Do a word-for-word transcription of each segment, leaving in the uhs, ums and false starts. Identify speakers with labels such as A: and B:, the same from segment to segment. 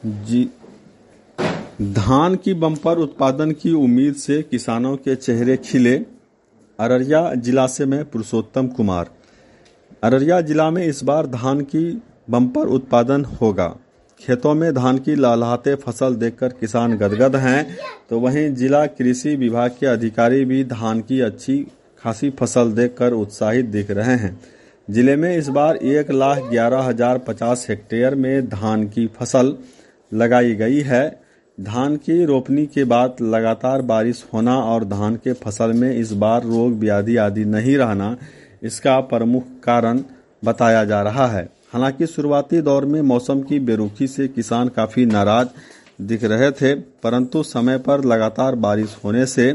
A: जी धान की बम्पर उत्पादन की उम्मीद से किसानों के चेहरे खिले। अररिया जिला से मैं पुरुषोत्तम कुमार। अररिया जिला में इस बार धान की बम्पर उत्पादन होगा। खेतों में धान की लहलहाते फसल देखकर किसान गदगद हैं, तो वहीं जिला कृषि विभाग के अधिकारी भी धान की अच्छी खासी फसल देखकर उत्साहित दिख रहे हैं। जिले में इस बार एक लाख ग्यारह हजार पचास हेक्टेयर में धान की फसल लगाई गई है। धान की रोपनी के बाद लगातार बारिश होना और धान के फसल में इस बार रोग व्याधि आदि नहीं रहना इसका प्रमुख कारण बताया जा रहा है। हालांकि शुरुआती दौर में मौसम की बेरुखी से किसान काफी नाराज दिख रहे थे, परंतु समय पर लगातार बारिश होने से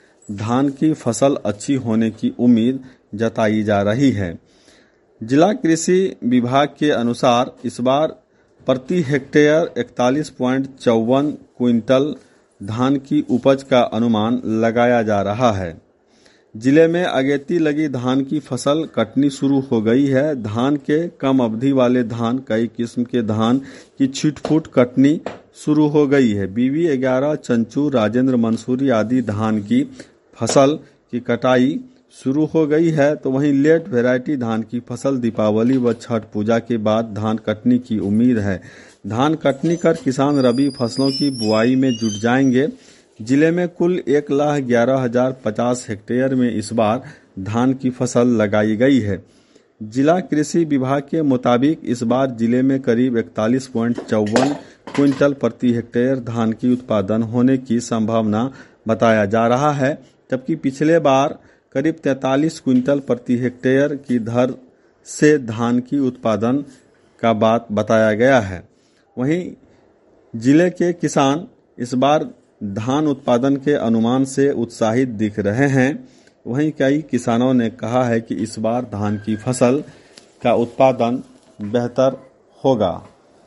A: धान की फसल अच्छी होने की उम्मीद जताई जा रही है। जिला कृषि विभाग के अनुसार इस बार प्रति हेक्टेयर इकतालीस पॉइंट चौवन क्विंटल धान की उपज का अनुमान लगाया जा रहा है। जिले में अगेती लगी धान की फसल कटनी शुरू हो गई है। धान के कम अवधि वाले धान, कई किस्म के धान की छिटफुट कटनी शुरू हो गई है। बीबी ग्यारह, चंचू, राजेंद्र मंसूरी आदि धान की फसल की कटाई शुरू हो गई है, तो वहीं लेट वैरायटी धान की फसल दीपावली व छठ पूजा के बाद धान कटनी की उम्मीद है। धान कटनी कर किसान रबी फसलों की बुआई में जुट जाएंगे। जिले में कुल एक लाख ग्यारह हजार पचास हेक्टेयर में इस बार धान की फसल लगाई गई है। जिला कृषि विभाग के मुताबिक इस बार जिले में करीब इकतालीस पॉइंट चौवन क्विंटल प्रति हेक्टेयर धान की उत्पादन होने की संभावना बताया जा रहा है, जबकि पिछले बार करीब तैंतालीस क्विंटल प्रति हेक्टेयर की दर से धान की उत्पादन का बात बताया गया है। वहीं जिले के किसान इस बार धान उत्पादन के अनुमान से उत्साहित दिख रहे हैं। वहीं कई किसानों ने कहा है कि इस बार धान की फसल का उत्पादन बेहतर होगा।